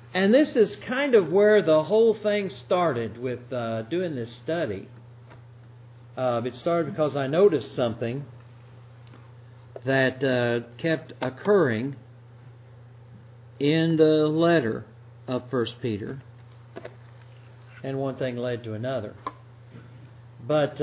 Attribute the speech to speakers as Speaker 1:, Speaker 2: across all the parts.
Speaker 1: And this is kind of where the whole thing started with doing this study. It started because I noticed something that kept occurring in the letter of 1 Peter. And one thing led to another. But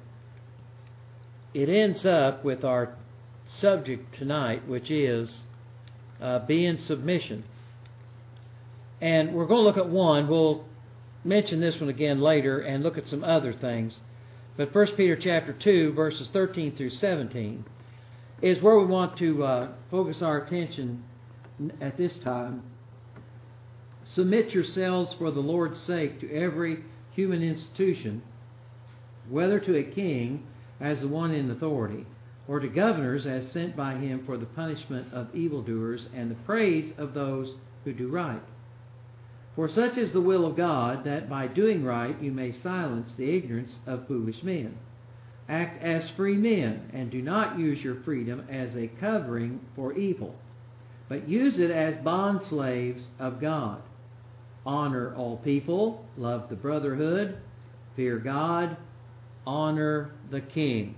Speaker 1: it ends up with our subject tonight, which is be in submission. And we're going to look at one. We'll mention this one again later and look at some other things. But 1 Peter chapter 2, verses 13 through 17, is where we want to focus our attention at this time. Submit yourselves for the Lord's sake to every human institution, whether to a king as the one in authority, or to governors as sent by him for the punishment of evildoers and the praise of those who do right. For such is the will of God, that by doing right you may silence the ignorance of foolish men. Act as free men, and do not use your freedom as a covering for evil, but use it as bondslaves of God. Honor all people, love the brotherhood, fear God, honor the king.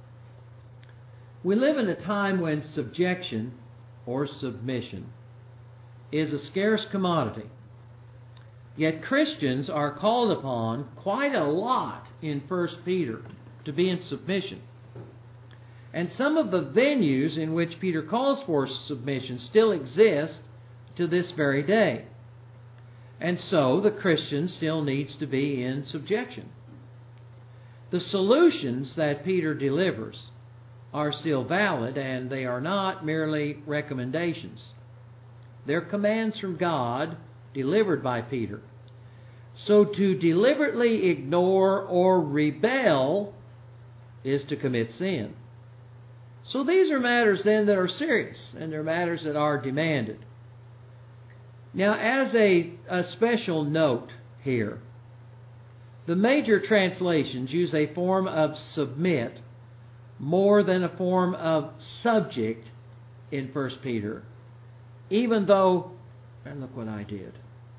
Speaker 1: We live in a time when subjection or submission is a scarce commodity. Yet Christians are called upon quite a lot in 1 Peter to be in submission. And some of the venues in which Peter calls for submission still exist to this very day. And so the Christian still needs to be in subjection. The solutions that Peter delivers are still valid, and they are not merely recommendations. They're commands from God delivered by Peter. So to deliberately ignore or rebel is to commit sin. So these are matters then that are serious, and they're matters that are demanded. Now, as a special note here, the major translations use a form of submit more than a form of subject in 1 Peter, even though, and look what I did,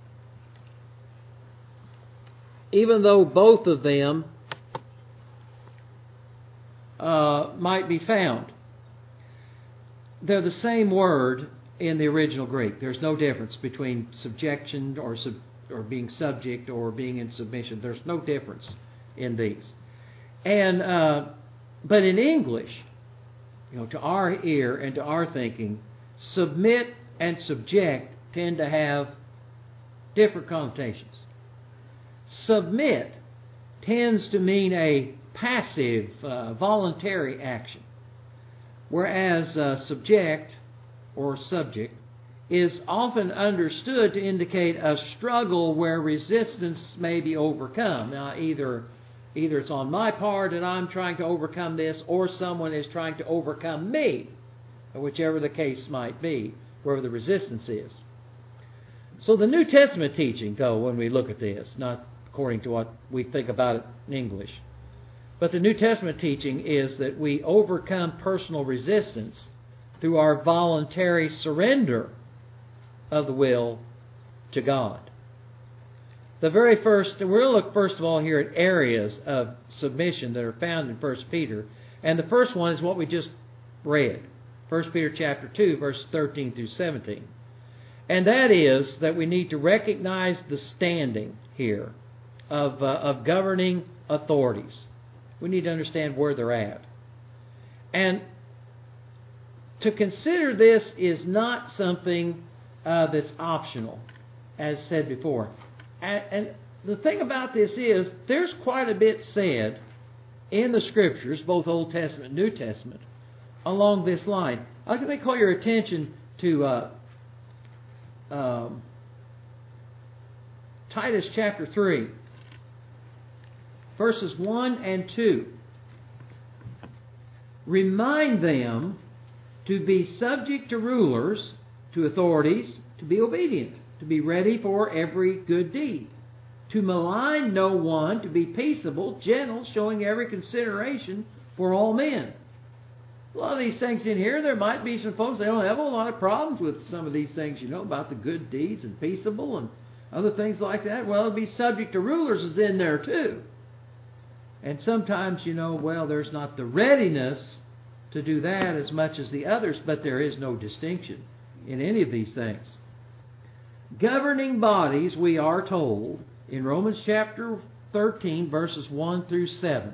Speaker 1: even though both of them might be found. They're the same word in the original Greek. There's no difference between subjection or being subject or being in submission. There's no difference in these. And but in English, to our ear and to our thinking, submit and subject tend to have different connotations. Submit tends to mean a passive, voluntary action, whereas subject or subject is often understood to indicate a struggle where resistance may be overcome. Now, either it's on my part and I'm trying to overcome this, or someone is trying to overcome me, whichever the case might be, wherever the resistance is. So the New Testament teaching, though, when we look at this, not according to what we think about it in English, but the New Testament teaching is that we overcome personal resistance through our voluntary surrender of the will to God. The very first, we're going to look first of all here at areas of submission that are found in 1 Peter. And the first one is what we just read. 1 Peter chapter 2, verses 13 through 17. And that is that we need to recognize the standing here of governing authorities. We need to understand where they're at. And to consider this is not something that's optional, as said before. And the thing about this is, there's quite a bit said in the Scriptures, both Old Testament and New Testament, along this line. Let me call your attention to Titus chapter 3, verses 1 and 2. Remind them to be subject to rulers, to authorities, to be obedient, to be ready for every good deed, to malign no one, to be peaceable, gentle, showing every consideration for all men. A lot of these things in here, there might be some folks, they don't have a lot of problems with some of these things, about the good deeds and peaceable and other things like that. Well, it'll be subject to rulers is in there too. And sometimes, there's not the readiness to do that as much as the others, but there is no distinction in any of these things. Governing bodies, we are told, in Romans chapter 13, verses 1 through 7.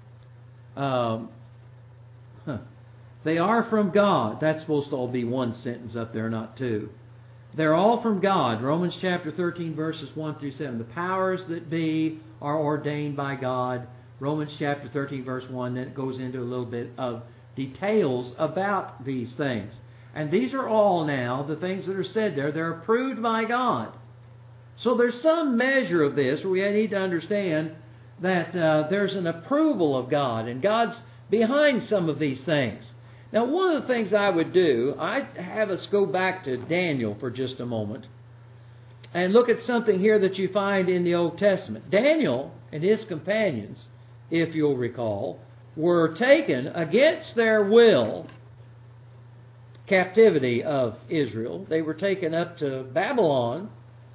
Speaker 1: They are from God. That's supposed to all be one sentence up there, not two. They're all from God. Romans chapter 13, verses 1 through 7. The powers that be are ordained by God. Romans chapter 13, verse 1, then it goes into a little bit of details about these things. And these are all now, the things that are said there, they're approved by God. So there's some measure of this where we need to understand that there's an approval of God, and God's behind some of these things. Now, one of the things I would do, I'd have us go back to Daniel for just a moment and look at something here that you find in the Old Testament. Daniel and his companions, if you'll recall, were taken against their will, captivity of Israel. They were taken up to Babylon.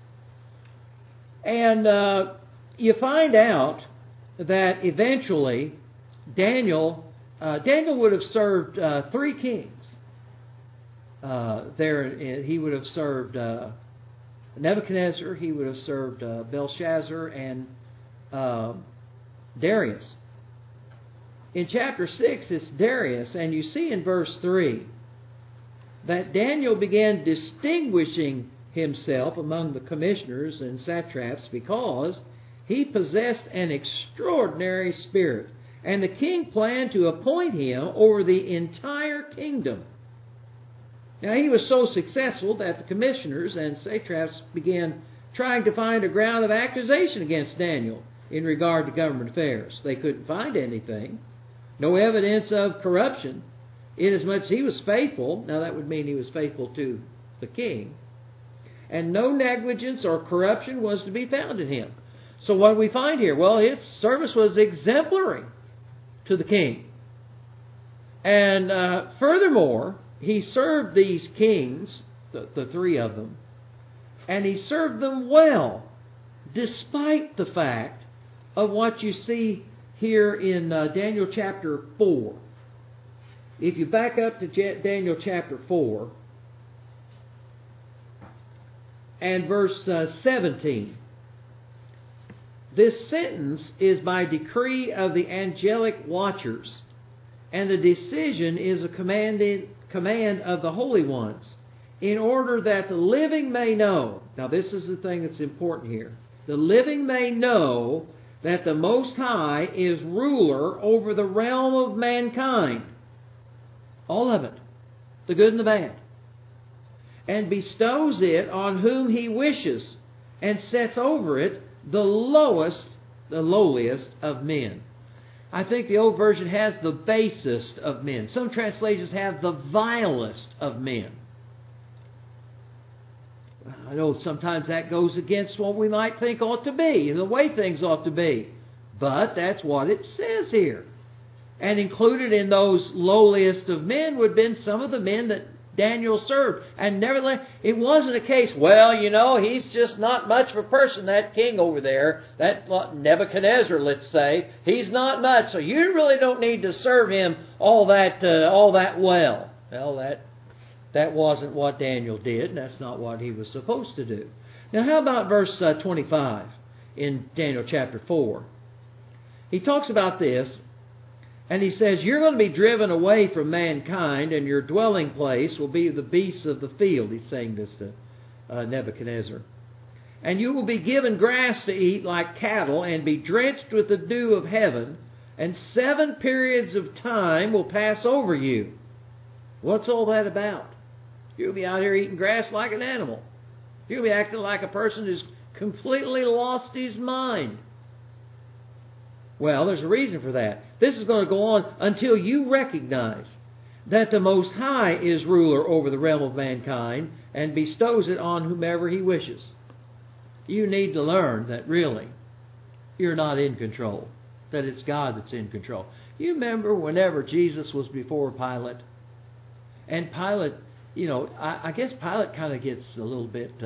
Speaker 1: And you find out that eventually Daniel would have served 3 kings. He would have served Nebuchadnezzar, he would have served Belshazzar, and Darius. In chapter 6, it's Darius, and you see in verse 3 that Daniel began distinguishing himself among the commissioners and satraps because he possessed an extraordinary spirit. And the king planned to appoint him over the entire kingdom. Now, he was so successful that the commissioners and satraps began trying to find a ground of accusation against Daniel in regard to government affairs. They couldn't find anything. No evidence of corruption, inasmuch as he was faithful. Now, that would mean he was faithful to the king. And no negligence or corruption was to be found in him. So what do we find here? Well, his service was exemplary to the king. And furthermore, he served these kings, the 3 of them, and he served them well, despite the fact of what you see here in Daniel chapter 4. If you back up to Daniel chapter 4 and verse 17, this sentence is by decree of the angelic watchers, and the decision is a command of the holy ones, in order that the living may know. Now, this is the thing that's important here. The living may know that the Most High is ruler over the realm of mankind. All of it. The good and the bad. And bestows it on whom He wishes, and sets over it the lowliest of men. I think the old version has the basest of men. Some translations have the vilest of men. I know sometimes that goes against what we might think ought to be, the way things ought to be. But that's what it says here. And included in those lowliest of men would have been some of the men that Daniel served. And nevertheless, it wasn't a case, well, he's just not much of a person, that king over there, that Nebuchadnezzar, let's say. He's not much, so you really don't need to serve him all that well. Well, that wasn't what Daniel did, and that's not what he was supposed to do. Now, how about verse 25 in Daniel chapter 4? He talks about this, and he says, you're going to be driven away from mankind, and your dwelling place will be the beasts of the field. He's saying this to Nebuchadnezzar. And you will be given grass to eat like cattle, and be drenched with the dew of heaven, and 7 periods of time will pass over you. What's all that about? You'll be out here eating grass like an animal. You'll be acting like a person who's completely lost his mind. Well, there's a reason for that. This is going to go on until you recognize that the Most High is ruler over the realm of mankind and bestows it on whomever He wishes. You need to learn that really you're not in control, that it's God that's in control. You remember whenever Jesus was before Pilate, and Pilate, I guess Pilate kind of gets a little bit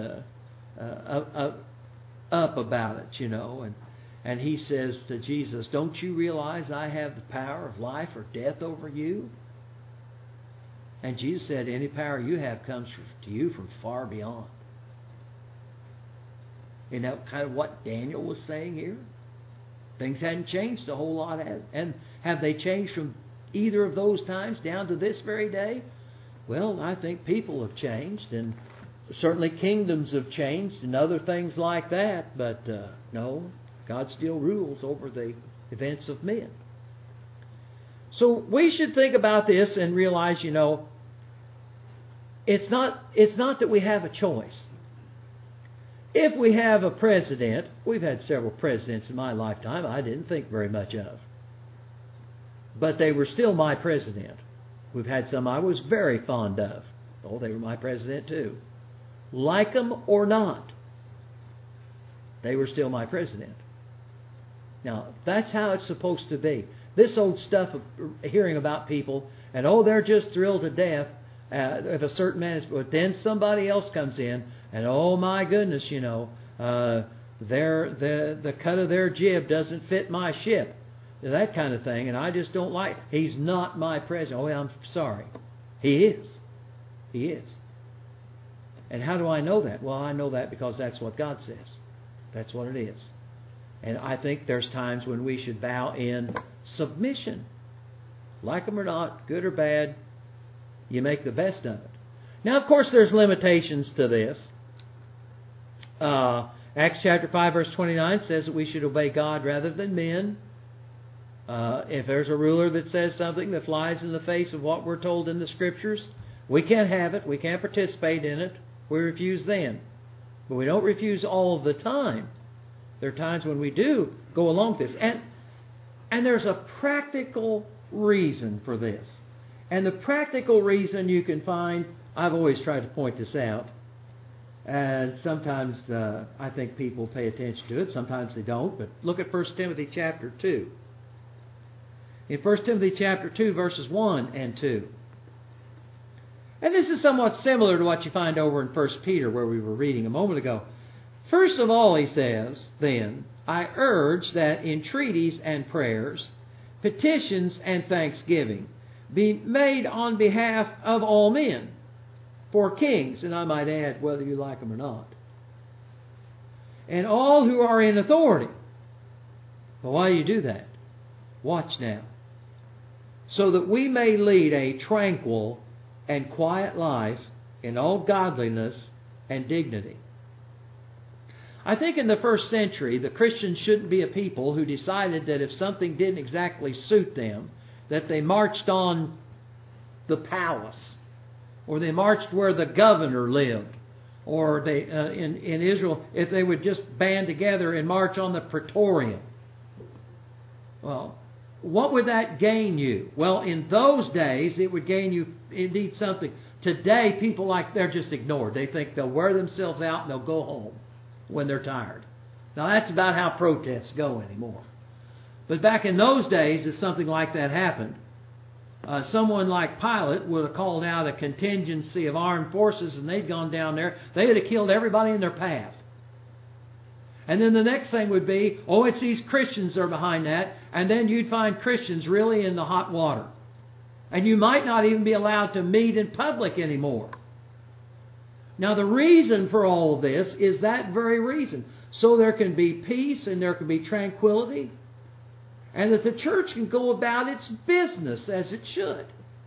Speaker 1: up about it, and he says to Jesus, "Don't you realize I have the power of life or death over you?" And Jesus said, "Any power you have comes to you from far beyond." Isn't that kind of what Daniel was saying here? Things hadn't changed a whole lot. And have they changed from either of those times down to this very day? Well, I think people have changed, and certainly kingdoms have changed and other things like that. But no, God still rules over the events of men. So we should think about this and realize, it's not that we have a choice. If we have a president, we've had several presidents in my lifetime I didn't think very much of. But they were still my president. We've had some I was very fond of. Oh, they were my president too. Like them or not, they were still my president. Now, that's how it's supposed to be. This old stuff of hearing about people, and they're just thrilled to death if a certain man is, but then somebody else comes in, and oh my goodness, the cut of their jib doesn't fit my ship, that kind of thing, and I just don't like. He's not my president. Oh, I'm sorry, he is. He is. And how do I know that? Well, I know that because that's what God says. That's what it is. And I think there's times when we should bow in submission. Like them or not, good or bad, you make the best of it. Now, of course, there's limitations to this. Acts chapter 5, verse 29 says that we should obey God rather than men. If there's a ruler that says something that flies in the face of what we're told in the Scriptures, we can't have it. We can't participate in it. We refuse then. But we don't refuse all of the time. There are times when we do go along with this. And there's a practical reason for this. And the practical reason you can find, I've always tried to point this out. And sometimes I think people pay attention to it. Sometimes they don't. But look at 1 Timothy chapter 2. In 1 Timothy chapter 2, verses 1 and 2. And this is somewhat similar to what you find over in 1 Peter, where we were reading a moment ago. First of all, he says, then, I urge that entreaties and prayers, petitions and thanksgiving be made on behalf of all men, for kings, and I might add, whether you like them or not, and all who are in authority. Well, why do you do that? Watch now. So that we may lead a tranquil and quiet life in all godliness and dignity. I think in the first century, the Christians shouldn't be a people who decided that if something didn't exactly suit them, that they marched on the palace, or they marched where the governor lived, or they in Israel, if they would just band together and march on the Praetorium. Well, what would that gain you? Well, in those days, it would gain you indeed something. Today, people they're just ignored. They think they'll wear themselves out and they'll go home when they're tired. Now, that's about how protests go anymore. But back in those days, if something like that happened, someone like Pilate would have called out a contingency of armed forces, and they'd gone down there. They would have killed everybody in their path. And then the next thing would be, it's these Christians that are behind that. And then you'd find Christians really in the hot water. And you might not even be allowed to meet in public anymore. Now, the reason for all of this is that very reason. So there can be peace and there can be tranquility. And that the church can go about its business as it should.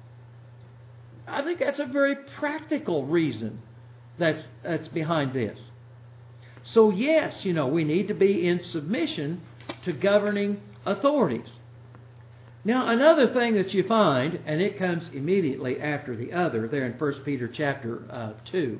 Speaker 1: I think that's a very practical reason that's behind this. So yes, we need to be in submission to governing authorities. Now, another thing that you find, and it comes immediately after the other, there in 1 Peter chapter 2,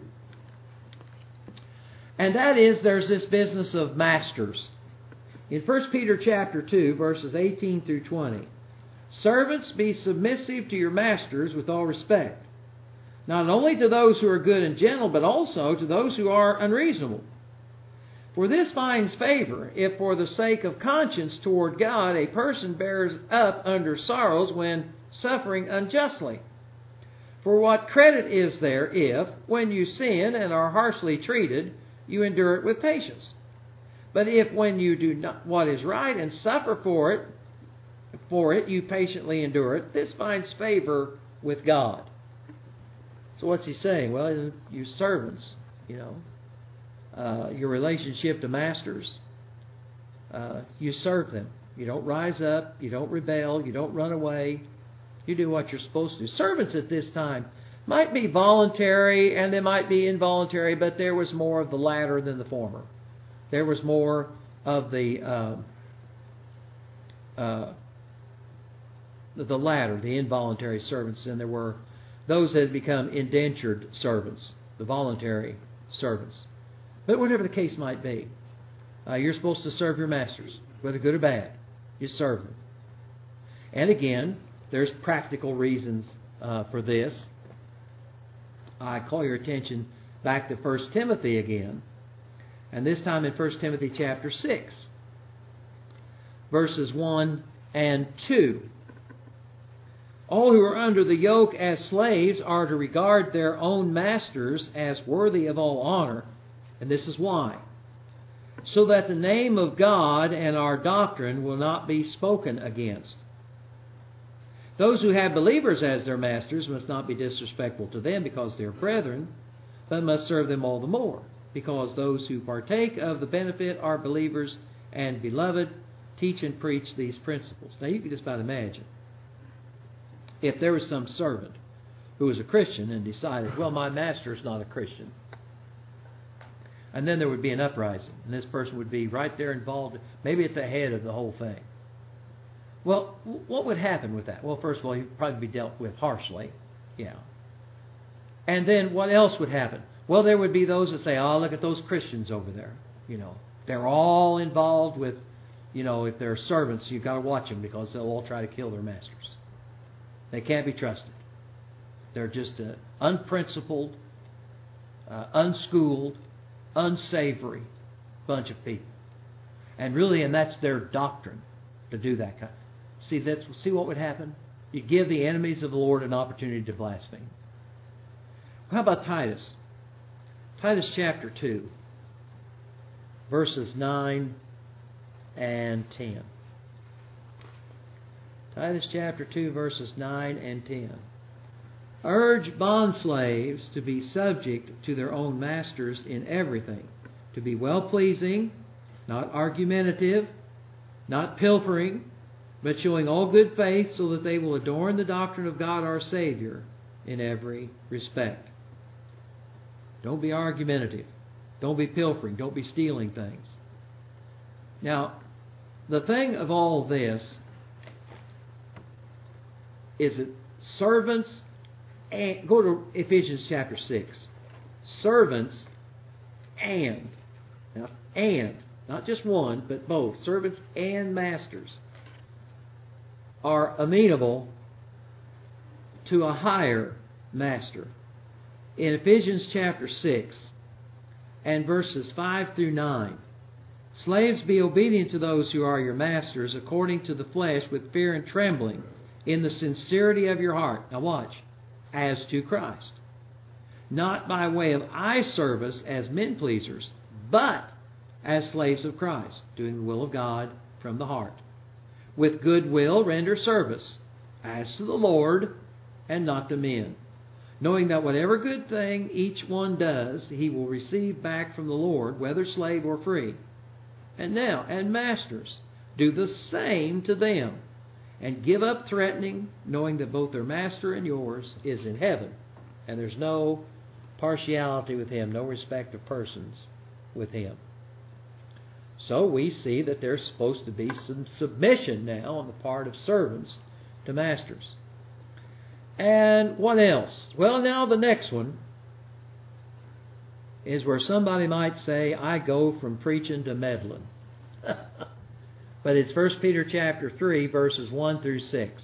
Speaker 1: and that is there's this business of masters. In 1 Peter chapter 2, verses 18 through 20, servants, be submissive to your masters with all respect, not only to those who are good and gentle, but also to those who are unreasonable. For this finds favor, if for the sake of conscience toward God a person bears up under sorrows when suffering unjustly. For what credit is there if, when you sin and are harshly treated, you endure it with patience? But if when you do not what is right and suffer for it you patiently endure it, this finds favor with God. So what's he saying? Well, you servants, your relationship to masters, you serve them. You don't rise up, you don't rebel, you don't run away. You do what you're supposed to do. Servants at this time might be voluntary and they might be involuntary, but there was more of the latter than the former. There was more of the latter, the involuntary servants, than there were those that had become indentured servants, the voluntary servants. But whatever the case might be, you're supposed to serve your masters, whether good or bad. You serve them. And again, there's practical reasons for this. I call your attention back to 1 Timothy again, and this time in 1 Timothy chapter 6, verses 1 and 2. All who are under the yoke as slaves are to regard their own masters as worthy of all honor, and this is why. So that the name of God and our doctrine will not be spoken against. Those who have believers as their masters must not be disrespectful to them because they are brethren, but must serve them all the more, because those who partake of the benefit are believers and beloved, teach and preach these principles. Now you can just about imagine if there was some servant who was a Christian and decided, well, my master is not a Christian. And then there would be an uprising, and this person would be right there involved, maybe at the head of the whole thing. Well, what would happen with that? Well, first of all, he'd probably be dealt with harshly. Yeah. And then what else would happen? Well, there would be those that say, oh, look at those Christians over there. They're all involved with, if they're servants, you've got to watch them because they'll all try to kill their masters. They can't be trusted. They're just an unprincipled, unschooled, unsavory bunch of people. And that's their doctrine, to do that kind. See what would happen? You give the enemies of the Lord an opportunity to blaspheme. How about Titus? Titus chapter 2, verses 9 and 10. Titus chapter 2, verses 9 and 10. Urge bondslaves to be subject to their own masters in everything, to be well-pleasing, not argumentative, not pilfering, but showing all good faith, so that they will adorn the doctrine of God our Savior in every respect. Don't be argumentative. Don't be pilfering. Don't be stealing things. Now, the thing of all this is that servants, and go to Ephesians chapter 6. Servants and not just one, but both, servants and masters, are amenable to a higher master. In Ephesians chapter 6 and verses 5 through 9, slaves, be obedient to those who are your masters according to the flesh, with fear and trembling, in the sincerity of your heart. Now watch. As to Christ, not by way of eye service as men pleasers, but as slaves of Christ, doing the will of God from the heart. With good will render service, as to the Lord and not to men, knowing that whatever good thing each one does, he will receive back from the Lord, whether slave or free. And masters, do the same to them, and give up threatening, knowing that both their master and yours is in heaven, and there's no partiality with him, no respect of persons with him. So we see that there's supposed to be some submission now on the part of servants to masters. And what else? Well, now the next one is where somebody might say, I go from preaching to meddling. But it's 1 Peter chapter 3, verses 1 through 6.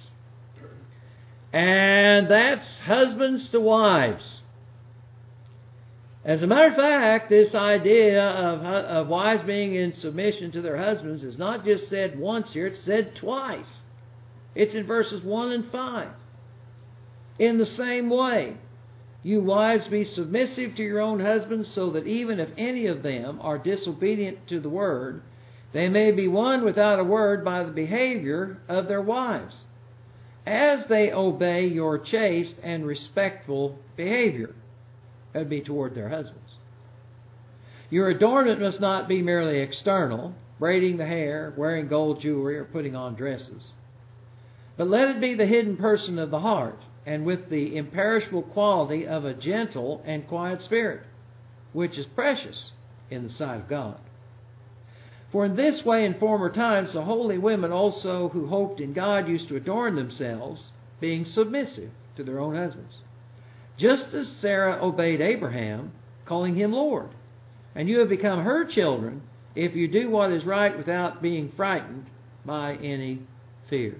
Speaker 1: And that's husbands to wives, As a matter of fact, this idea of wives being in submission to their husbands is not just said once here, it's said twice. It's in verses 1 and 5. In the same way, you wives be submissive to your own husbands, so that even if any of them are disobedient to the word, they may be won without a word by the behavior of their wives, as they obey your chaste and respectful behavior. That would be toward their husbands. Your adornment must not be merely external, braiding the hair, wearing gold jewelry, or putting on dresses. But let it be the hidden person of the heart, and with the imperishable quality of a gentle and quiet spirit, which is precious in the sight of God. For in this way in former times the holy women also who hoped in God used to adorn themselves, being submissive to their own husbands. Just as Sarah obeyed Abraham, calling him Lord. And you have become her children if you do what is right without being frightened by any fear.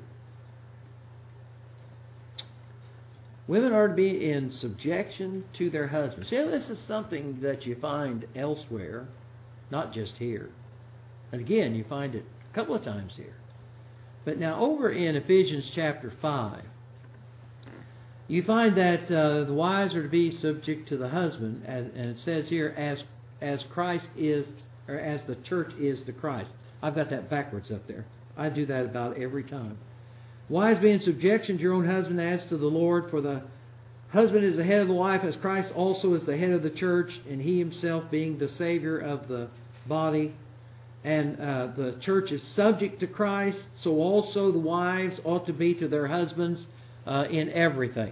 Speaker 1: Women are to be in subjection to their husbands. You know, this is something that you find elsewhere, not just here. And again, you find it a couple of times here. But now over in Ephesians chapter 5, you find that the wives are to be subject to the husband, and it says here, as Christ is, or as the church is to Christ. I've got that backwards up there. I do that about every time. Wives, be in subjection to your own husband as to the Lord, for the husband is the head of the wife, as Christ also is the head of the church, and he himself being the Savior of the body. And the church is subject to Christ, so also the wives ought to be to their husbands in everything.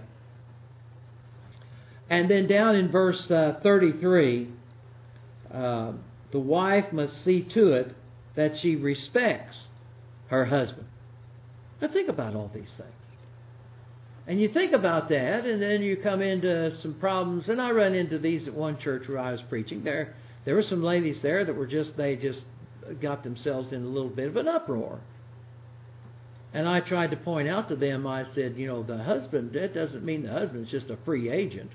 Speaker 1: And then down in verse 33, the wife must see to it that she respects her husband. Now think about all these things. And you think about that, and then you come into some problems. And I run into these at one church where I was preaching. There were some ladies there that were they just got themselves in a little bit of an uproar. And I tried to point out to them, I said, the husband, that doesn't mean the husband's just a free agent.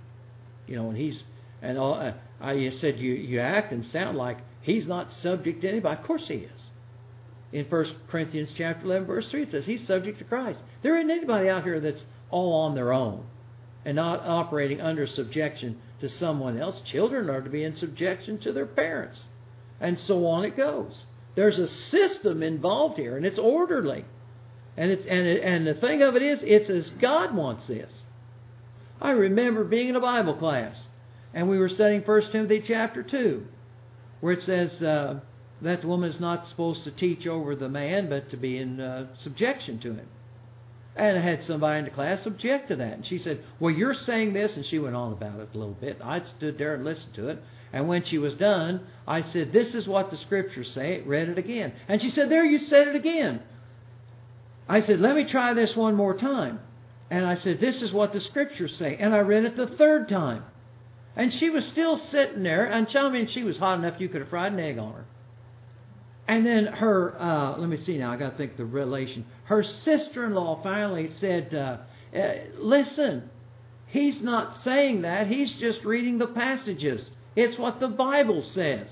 Speaker 1: I said, you act and sound like he's not subject to anybody. Of course he is. In 1 Corinthians chapter 11, verse 3, it says he's subject to Christ. There isn't anybody out here that's all on their own and not operating under subjection to someone else. Children are to be in subjection to their parents. And so on it goes. There's a system involved here, and it's orderly. And the thing of it is, it's as God wants this. I remember being in a Bible class, and we were studying 1 Timothy chapter 2, where it says that the woman is not supposed to teach over the man, but to be in subjection to him. And I had somebody in the class object to that. And she said, well, you're saying this, and she went on about it a little bit. I stood there and listened to it. And when she was done, I said, this is what the Scriptures say. Read it again. And she said, there, you said it again. I said, let me try this one more time. And I said, this is what the Scriptures say. And I read it the third time. And she was still sitting there. And she was hot enough you could have fried an egg on her. And then her, let me see now, I got to think the relation. Her sister-in-law finally said, listen, he's not saying that. He's just reading the passages. It's what the Bible says.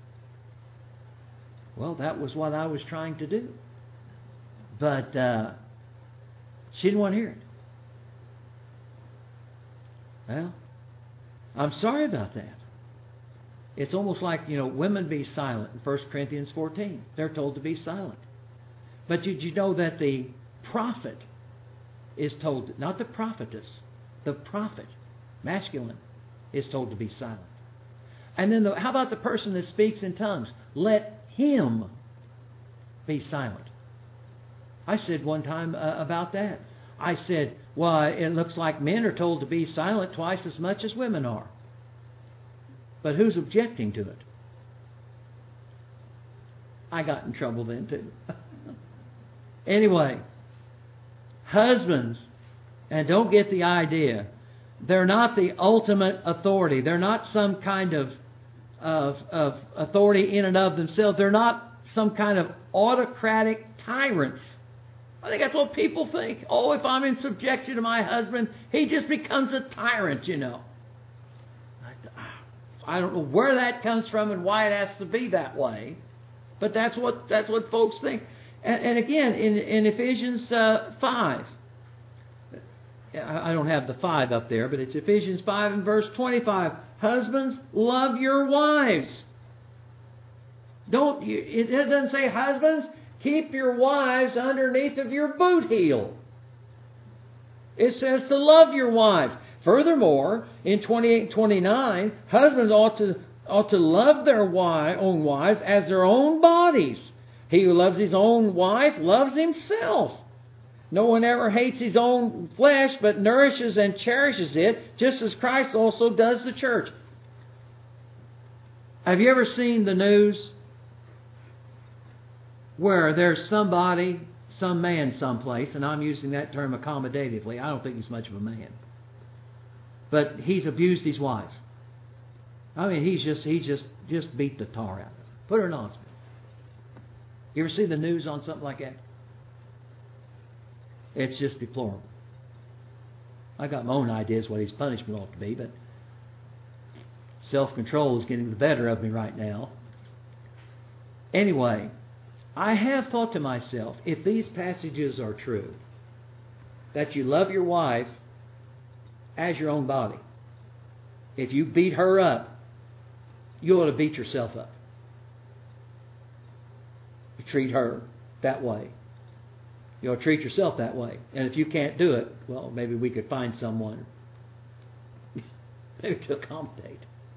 Speaker 1: Well, that was what I was trying to do. But she didn't want to hear it. Well, I'm sorry about that. It's almost like, women be silent in 1 Corinthians 14. They're told to be silent. But did you know that the prophet is told, not the prophetess, the prophet, masculine, is told to be silent. And then how about the person that speaks in tongues? Let him be silent. I said one time about that. I said, well, it looks like men are told to be silent twice as much as women are. But who's objecting to it? I got in trouble then too. Anyway, husbands, and don't get the idea, they're not the ultimate authority. They're not some kind of authority in and of themselves. They're not some kind of autocratic tyrants. I think that's what people think. Oh, if I'm in subjection to my husband, he just becomes a tyrant, I don't know where that comes from and why it has to be that way, but that's what folks think. And again, in Ephesians 5, I don't have the 5 up there, but it's Ephesians 5 and verse 25. Husbands, love your wives. It doesn't say, husbands, keep your wives underneath of your boot heel. It says to love your wives. Furthermore, in 28 and 29, husbands ought to love their own wives as their own bodies. He who loves his own wife loves himself. No one ever hates his own flesh, but nourishes and cherishes it, just as Christ also does the church. Have you ever seen the news where there's somebody, some man someplace, and I'm using that term accommodatively. I don't think he's much of a man. But he's abused his wife. I mean, he's just beat the tar out of her. Put her in hospital. You ever see the news on something like that? It's just deplorable. I got my own ideas what his punishment ought to be, but self-control is getting the better of me right now. Anyway, I have thought to myself, if these passages are true, that you love your wife as your own body, if you beat her up, you ought to beat yourself up. You treat her that way. You ought to treat yourself that way. And if you can't do it, well, maybe we could find someone maybe to accommodate.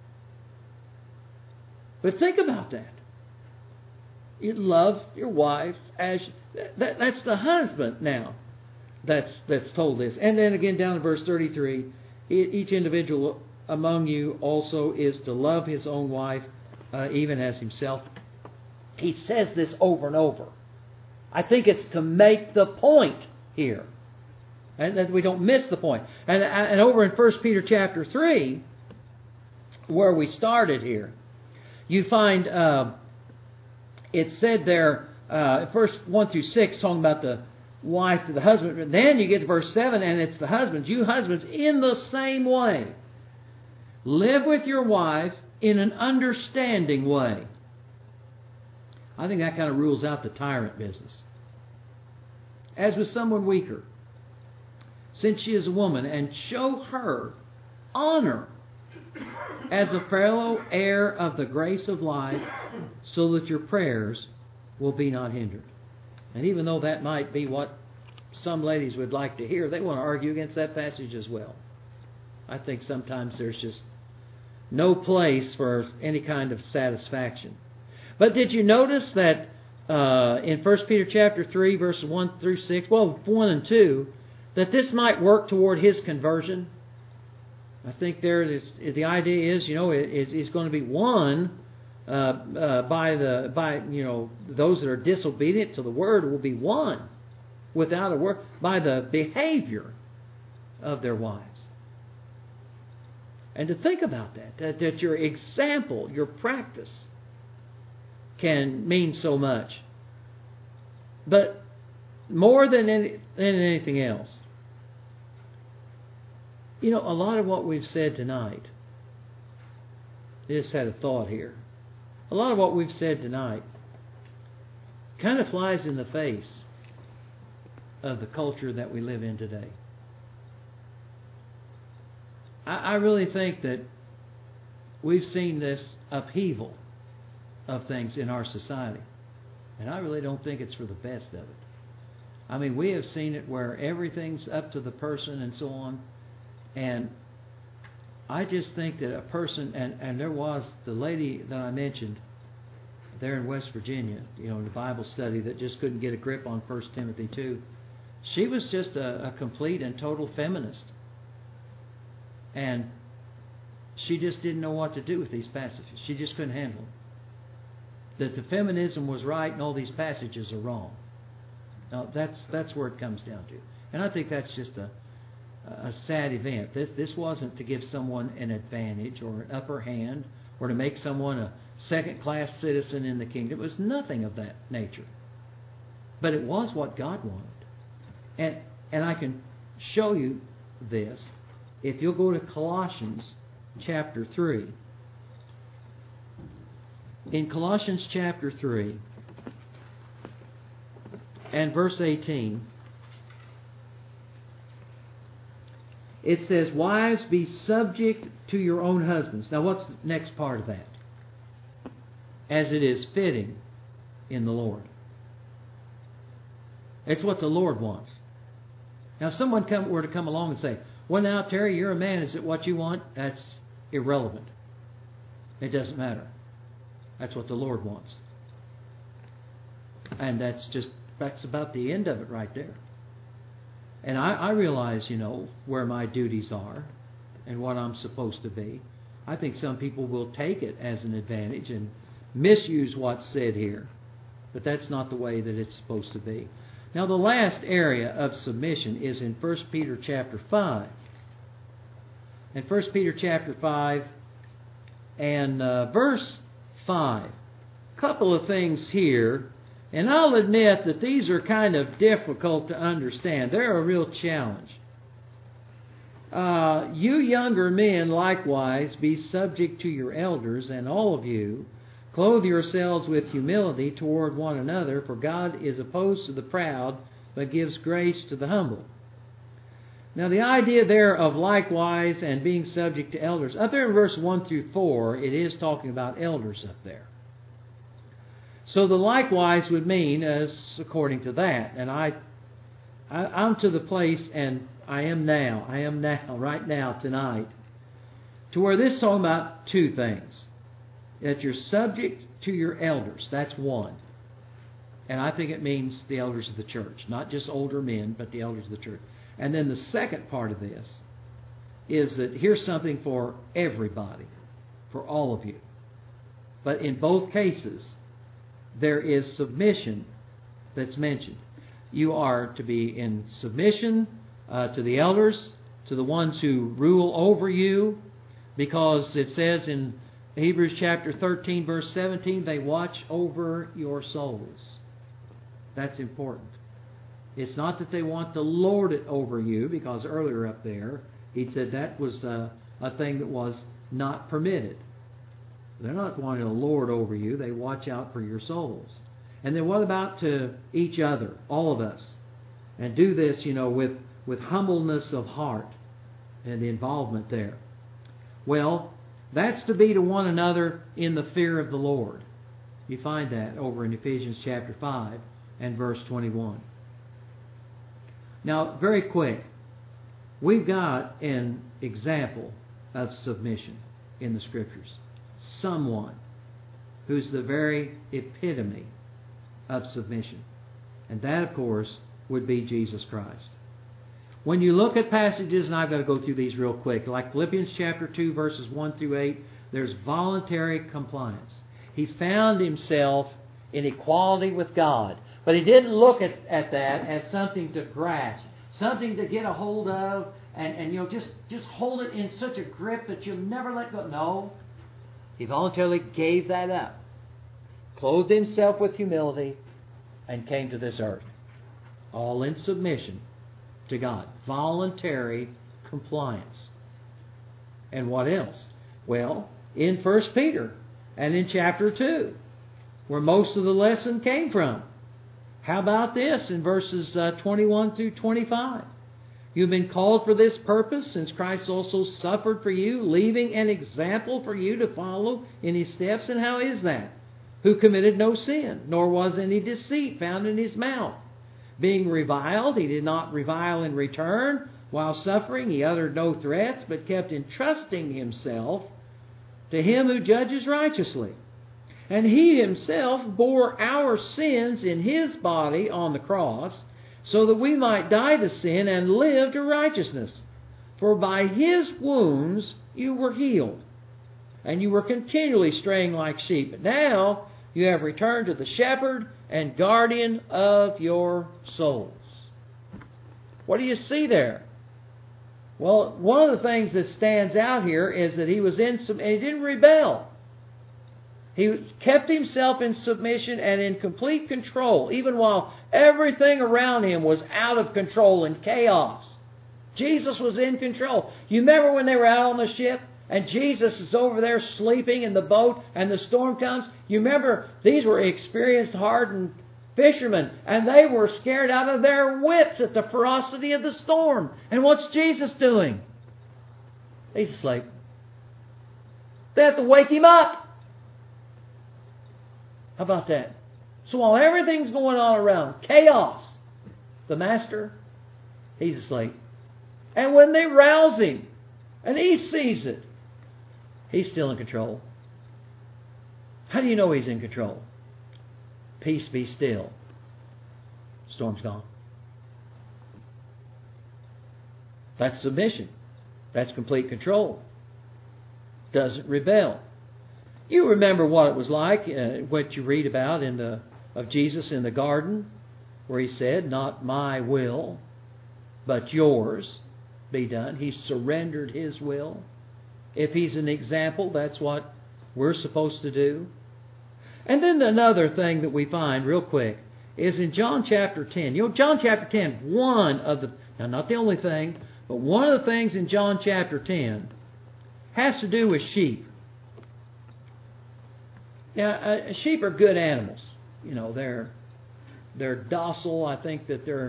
Speaker 1: But think about that. You love your wife as that's the husband now that's told this. And then again down in verse 33, each individual among you also is to love his own wife even as himself. He says this over and over. I think it's to make the point here, and that we don't miss the point. And over in 1 Peter chapter 3, where we started here, you find it said there, first 1 through 6, talking about the wife to the husband. But then you get to verse 7, and it's the husbands. You husbands, in the same way, live with your wife in an understanding way. I think that kind of rules out the tyrant business. As with someone weaker, since she is a woman, and show her honor as a fellow heir of the grace of life, so that your prayers will be not hindered. And even though that might be what some ladies would like to hear, they want to argue against that passage as well. I think sometimes there's just no place for any kind of satisfaction. But did you notice that in 1 Peter chapter 3, verses 1 through 6, 1 and 2, that this might work toward his conversion? I think the idea is, it's going to be won by those that are disobedient to the word will be won without a word by the behavior of their wives. And to think about that your example, your practice can mean so much. But more than anything else, a lot of what we've said tonight, I just had a thought here. A lot of what we've said tonight kind of flies in the face of the culture that we live in today. I really think that we've seen this upheaval of things in our society. And I really don't think it's for the best of it. I mean, we have seen it where everything's up to the person and so on. And I just think that a person, and there was the lady that I mentioned there in West Virginia, in the Bible study that just couldn't get a grip on 1 Timothy 2. She was just a complete and total feminist. And she just didn't know what to do with these passages. She just couldn't handle them. That the feminism was right and all these passages are wrong. Now, that's where it comes down to. And I think that's just a sad event. This wasn't to give someone an advantage or an upper hand or to make someone a second-class citizen in the kingdom. It was nothing of that nature. But it was what God wanted. And I can show you this if you'll go to Colossians chapter 3. in Colossians chapter 3 and verse 18, it says, "Wives, be subject to your own husbands." Now what's the next part of that? "As it is fitting in the Lord." It's what the Lord wants. Now if someone were to come along and say, "Well now, Terry, you're a man, is it what you want?" That's irrelevant. It doesn't matter. That's what the Lord wants. And that's about the end of it right there. And I realize, where my duties are and what I'm supposed to be. I think some people will take it as an advantage and misuse what's said here. But that's not the way that it's supposed to be. Now the last area of submission is in 1 Peter chapter 5. In 1 Peter chapter 5 and verse 5. A couple of things here. And I'll admit that these are kind of difficult to understand. They're a real challenge. "You younger men likewise be subject to your elders, and all of you clothe yourselves with humility toward one another, for God is opposed to the proud, but gives grace to the humble." Now the idea there of likewise and being subject to elders, up there in verse 1 through 4, it is talking about elders up there. So the likewise would mean as according to that. And I'm to the place, and I am now, right now, tonight, to where this is talking about two things. That you're subject to your elders. That's one. And I think it means the elders of the church. Not just older men, but the elders of the church. And then the second part of this is that here's something for everybody. For all of you. But in both cases, there is submission that's mentioned. You are to be in submission to the elders, to the ones who rule over you, because it says in Hebrews chapter 13, verse 17, they watch over your souls. That's important. It's not that they want to lord it over you, because earlier up there, he said that was a thing that was not permitted. They're not wanting to lord over you. They watch out for your souls. And then what about to each other, all of us? And do this, with humbleness of heart and the involvement there. Well, that's to be to one another in the fear of the Lord. You find that over in Ephesians chapter 5 and verse 21. Now, very quick, we've got an example of submission in the Scriptures. Someone who's the very epitome of submission. And that, of course, would be Jesus Christ. When you look at passages, and I've got to go through these real quick, like Philippians chapter 2, verses 1 through 8, there's voluntary compliance. He found himself in equality with God. But he didn't look at that as something to grasp, something to get a hold of, and just hold it in such a grip that you'll never let go. No. He voluntarily gave that up, clothed himself with humility, and came to this earth. All in submission to God. Voluntary compliance. And what else? Well, in 1 Peter and in chapter 2, where most of the lesson came from. How about this in verses 21 through 25? You've been called for this purpose, since Christ also suffered for you, leaving an example for you to follow in his steps. And how is that? Who committed no sin, nor was any deceit found in his mouth. Being reviled, he did not revile in return. While suffering, he uttered no threats, but kept entrusting himself to him who judges righteously. And he himself bore our sins in his body on the cross, so that we might die to sin and live to righteousness. For by his wounds you were healed, and you were continually straying like sheep. But now you have returned to the shepherd and guardian of your souls. What do you see there? Well, one of the things that stands out here is that he was and he didn't rebel. He kept himself in submission and in complete control, even while everything around him was out of control and chaos. Jesus was in control. You remember when they were out on the ship And Jesus is over there sleeping in the boat, and the storm comes. You remember, these were experienced, hardened fishermen, and they were scared out of their wits at the ferocity of the storm. And what's Jesus doing? He's asleep. They have to wake him up. How about that? So while everything's going on around, chaos, the Master, he's asleep. And when they rouse him, and he sees it, he's still in control. How do you know he's in control? Peace, be still. Storm's gone. That's submission. That's complete control. Doesn't rebel. You remember what it was like, what you read about of Jesus in the garden, where he said, "Not my will, but yours be done." He surrendered his will. If he's an example, that's what we're supposed to do. And then another thing that we find real quick is in John chapter 10. You know, John chapter 10, now not the only thing, but one of the things in John chapter 10 has to do with sheep. Now, sheep are good animals. You know, they're docile. I think that they're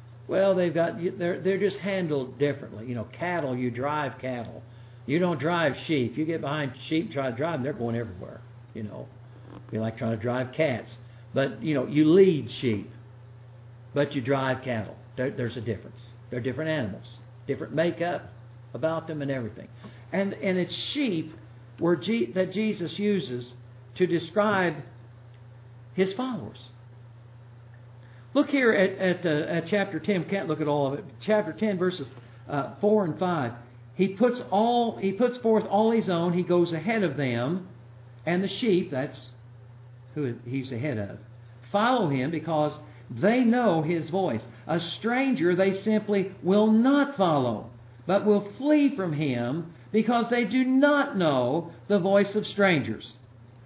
Speaker 1: just handled differently. You know, cattle, you drive cattle. You don't drive sheep. You get behind sheep, try to drive them, they're going everywhere. You know, you like trying to drive cats. But, you know, you lead sheep, but you drive cattle. There's a difference. They're different animals, different makeup about them and everything. And it's sheep that Jesus uses to describe his followers. Look here at chapter 10. We can't look at all of it. Chapter 10, verses 4 and 5. He puts forth all his own. He goes ahead of them, and the sheep, that's who he's ahead of, follow him because they know his voice. A stranger they simply will not follow, but will flee from him because they do not know the voice of strangers.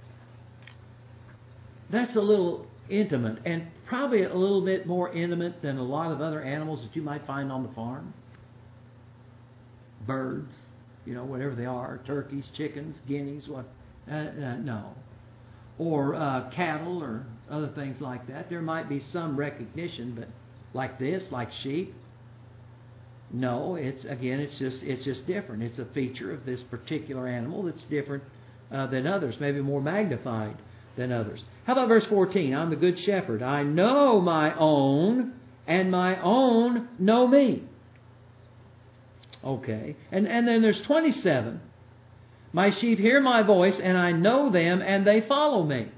Speaker 1: That's a little intimate, and probably a little bit more intimate than a lot of other animals that you might find on the farm. Birds, you know, whatever they are, turkeys, chickens, guineas, no. Or cattle or other things like that. There might be some recognition, but like this, like sheep, no, it's just different. It's a feature of this particular animal that's different than others, maybe more magnified than others. How about verse 14? I'm the good shepherd. I know my own, and my own know me. Okay. And then there's 27. My sheep hear my voice, and I know them, and they follow me.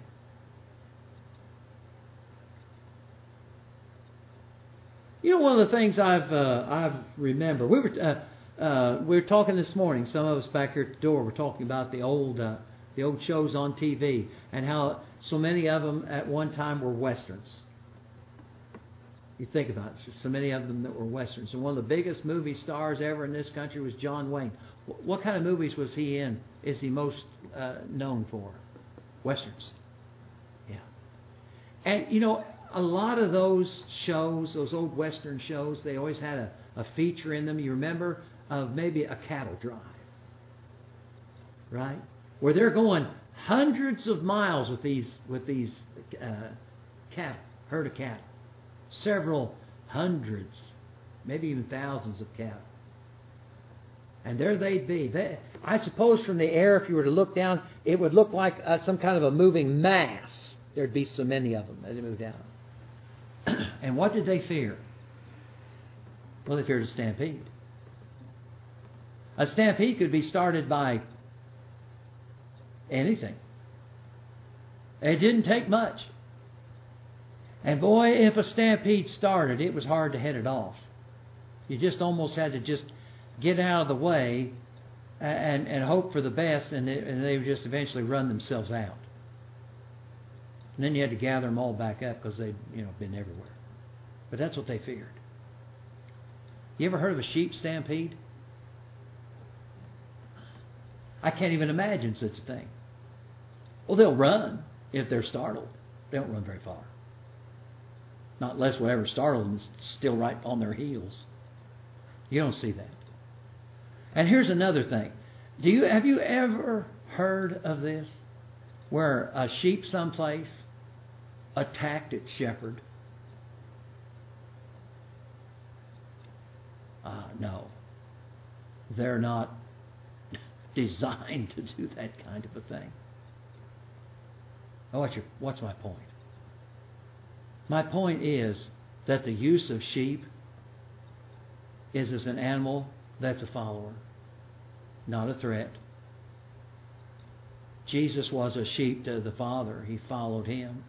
Speaker 1: You know, one of the things I've remembered, we were talking this morning. Some of us back here at the door were talking about the old shows on TV and how so many of them at one time were westerns. You think about it, so many of them that were westerns. And one of the biggest movie stars ever in this country was John Wayne. What kind of movies was he in? Is he most known for? Westerns. Yeah. And you know, a lot of those shows, those old western shows, they always had a feature in them. You remember of maybe a cattle drive, right? Where they're going hundreds of miles with these cattle, herd of cattle. Several hundreds, maybe even thousands of cattle. And there they'd be. I suppose from the air, if you were to look down, it would look like some kind of a moving mass. There'd be so many of them as they moved down. And what did they fear? Well, they feared a stampede. A stampede could be started by anything. It didn't take much. And boy, if a stampede started, it was hard to head it off. You just almost had to just get out of the way and hope for the best, and they would just eventually run themselves out. And then you had to gather them all back up because they'd been everywhere. But that's what they feared. You ever heard of a sheep stampede? I can't even imagine such a thing. Well, they'll run if they're startled. They don't run very far. Not unless whatever startled them is still right on their heels. You don't see that. And here's another thing. Have you ever heard of this? Where a sheep someplace attacked its shepherd? No. They're not designed to do that kind of a thing. What's my point? My point is that the use of sheep is as an animal that's a follower, not a threat. Jesus was a sheep to the Father. He followed Him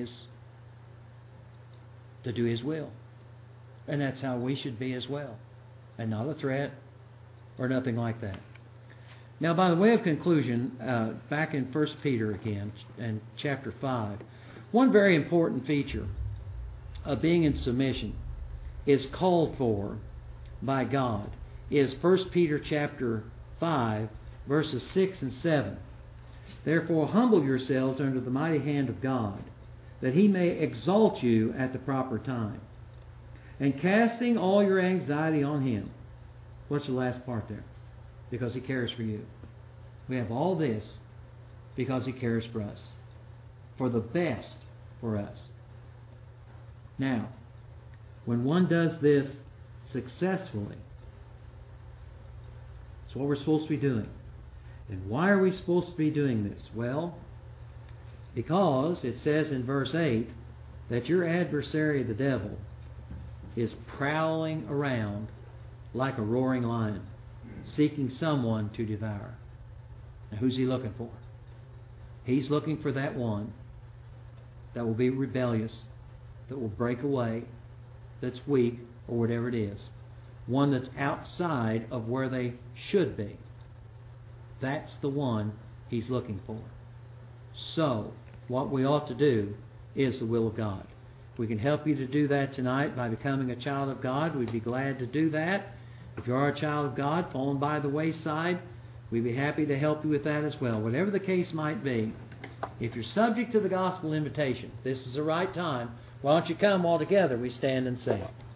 Speaker 1: to do His will. And that's how we should be as well. And not a threat or nothing like that. Now, by the way of conclusion, back in 1 Peter again, and chapter 5, one very important feature of being in submission is called for by God is 1 Peter chapter 5, verses 6 and 7. Therefore, humble yourselves under the mighty hand of God, that He may exalt you at the proper time. And casting all your anxiety on Him. What's the last part there? Because He cares for you. We have all this because He cares for us. For the best for us. Now, when one does this successfully, that's what we're supposed to be doing. And why are we supposed to be doing this? Well, because it says in verse 8 that your adversary, the devil, is prowling around like a roaring lion, seeking someone to devour. Now, who's he looking for? He's looking for that one that will be rebellious, that will break away, that's weak, or whatever it is. One that's outside of where they should be. That's the one he's looking for. So, what we ought to do is the will of God. If we can help you to do that tonight by becoming a child of God, we'd be glad to do that. If you are a child of God, fallen by the wayside, we'd be happy to help you with that as well. Whatever the case might be, if you're subject to the gospel invitation, this is the right time. Why don't you come all together? We stand and sing.